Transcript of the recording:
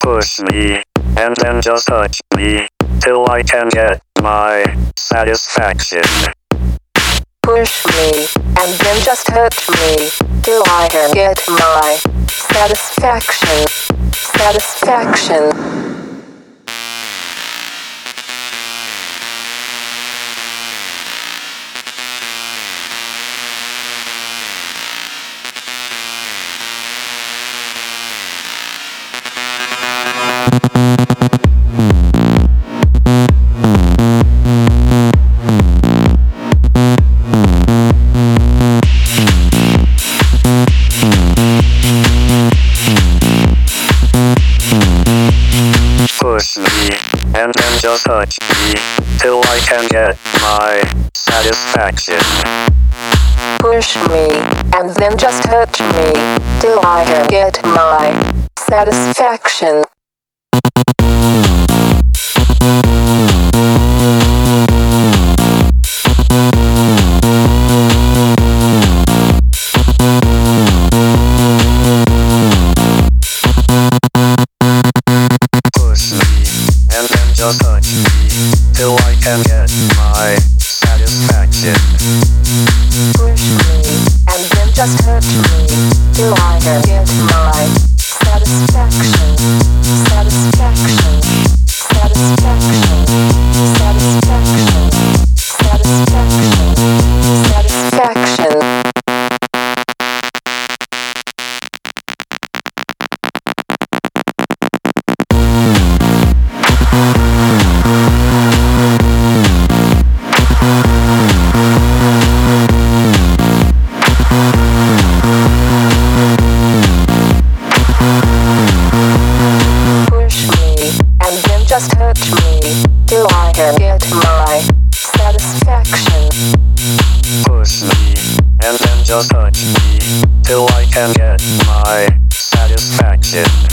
Push me, and then just touch me, till I can get my satisfaction. Push me, and then just touch me, till I can get my satisfaction. Satisfaction. Push me, and then just touch me, till I can get my satisfaction. Push me, and then just touch me, till I can get my satisfaction. Just touch me, till I can get my satisfaction. Push me, and then just touch me, till I can get my satisfaction. Satisfaction. Satisfaction. Satisfaction. Satisfaction. Satisfaction. Just touch me, till I can get my satisfaction. Push me, and then just touch me, till I can get my satisfaction.